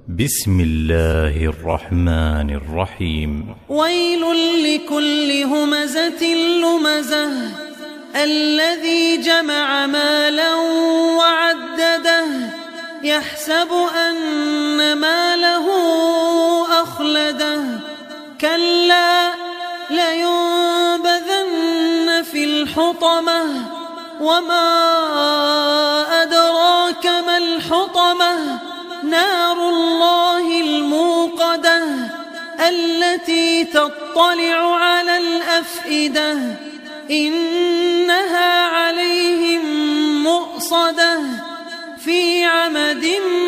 بسم الله الرحمن الرحيم. ويل لكل همزة لمزة الذي جمع مالا وعدده يحسب أن ماله أخلده كلا لينبذن في الحطمة وما أدراك ما الحطمة نار الله الموقدة التي تطلع على الأفئدة إنها عليهم مؤصدة في عمد